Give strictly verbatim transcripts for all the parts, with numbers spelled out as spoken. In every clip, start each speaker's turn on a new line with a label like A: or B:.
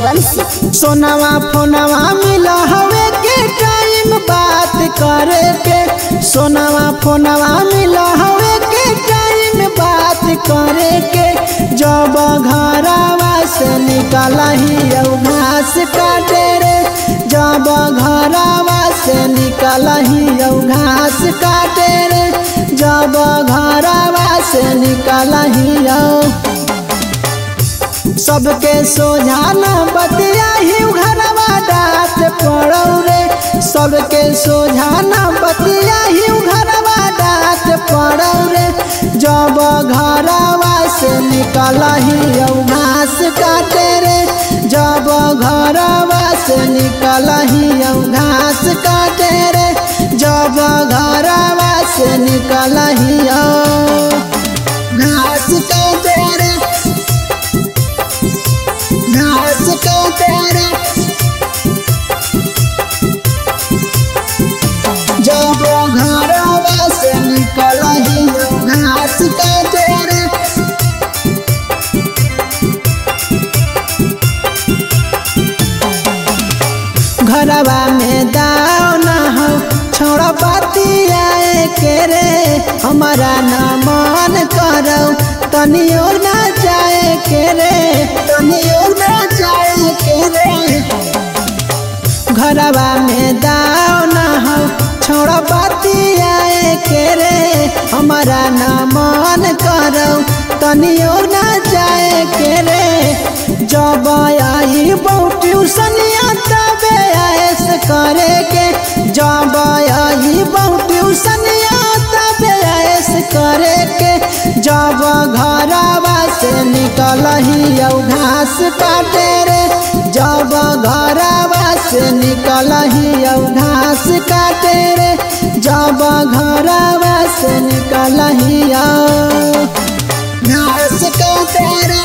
A: सूर्यवंशी।
B: सोनावा फोनावा मिला हवे के टाइम बात करे के, सोनावा फोनावा मिला हवे के टाइम बात करे के। जब घरवा से निकला ही घास काटे रे, जब घरवा से निकला ही घास काटे रे, जब घरवा से निकला ही। सबके सोझाना बतिया ही घरवा डांट पड़ौ रे, सबके सोझाना बतिया ही घरवा डांट पड़ौ रे। जब घरवा से निकला ही घास काटे रे, जब घरवा से निकला ही घास काटे रे, जब घरवा से निकला ही घास काटे रे, घास काटे रे। जब घरवा से निकला ही घास काटे रे। घरवा में दाव न हो छोड़ा बतियाए के रे, हमारा न मन करो तनियो न जाए के रे, तनियो न जाए के रे। घरवा में दाव न हो छोड़ा बतियाए के रे, हमारा न मन करो तनियो न जाए के रे। जब आई बहु ट्यूशनिया तबे ऐस करे के, जब आई बहु ट्यूशनिया तबे ऐस करे के। जब घरवा से निकल ही घास काटे रे, जब घरवा से निकल ही घास काटे रे, जब घरवा से निकल ही घास काटे रे,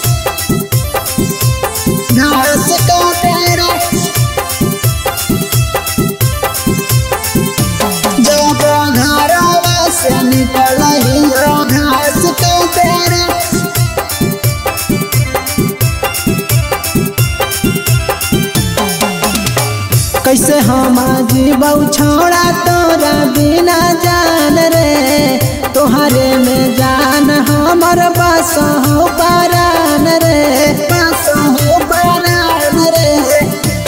B: घास काटे रे। जब घरवा से निकल ही घास काटे रे। कैसे हम जीवौ छोड़ा तोरा बिना जान रे, तोहरे में जान हमर बस हो परान रे, बस हो परान रे।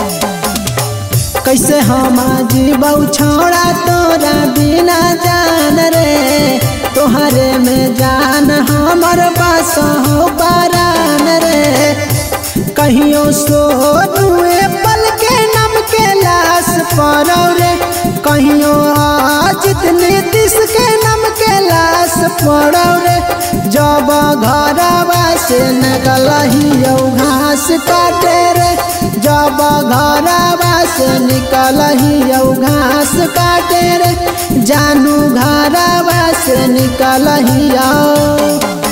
B: कैसे हम जीवौ छोड़ा तोरा बिना जान रे, तोहरे में जान हमर बस हो परान रे। कहियो सोनुए पल के नम के लाश पड़ौ रे, कहियो अजित नीतीश के नम के लाश पड़ौ रे। जब घरवा से निकला ही घास काटे रे, जब घरवा से निकला ही घास काटे रे, जानू घरवा से निकला ही।